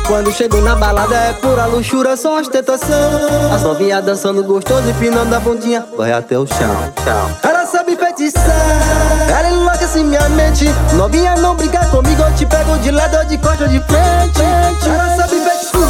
Quando chego na balada é pura luxúria, só ostentação. As novinhas dançando gostoso, empinando a bundinha, vai até o chão. Ela sabe feitiçar, ela enlouquece minha mente. Novinha, não brinca comigo, eu te pego de lado ou de costa ou de frente. Ela sabe feitiçar.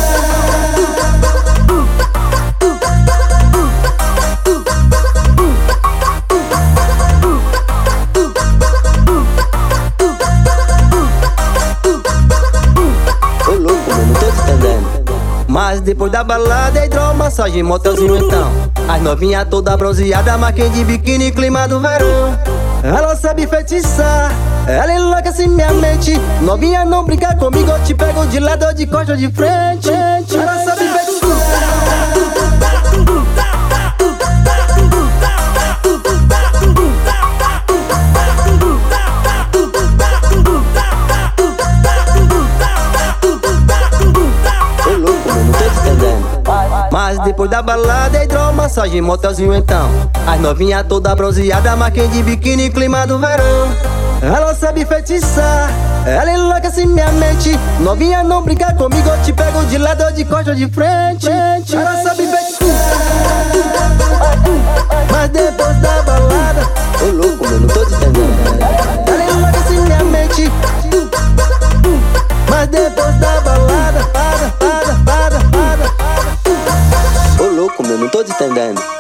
Mas depois da balada é hidromassagem, motelzinho então. As novinhas toda bronzeada, marquinha de biquíni, clima do verão. Ela sabe feitiçar, ela enlouquece minha mente. Novinha, não brinca comigo, eu te pego de lado ou de costa ou de frente. Ela sabe feitiçar. Mas depois da balada é hidromassagem, motelzinho então. As novinhas toda bronzeada, marquinha de biquíni, clima do verão. Ela sabe feitiçar, ela enlouquece minha mente. Novinha, não brinca comigo, eu te pego de lado ou de costa ou de frente. Ela sabe feitiçar. Mas depois da balada, ô louco, meu, não tô te entendendo. Ela enlouquece minha mente. Mas depois da balada, ô louco, meu, não tô te entendendo.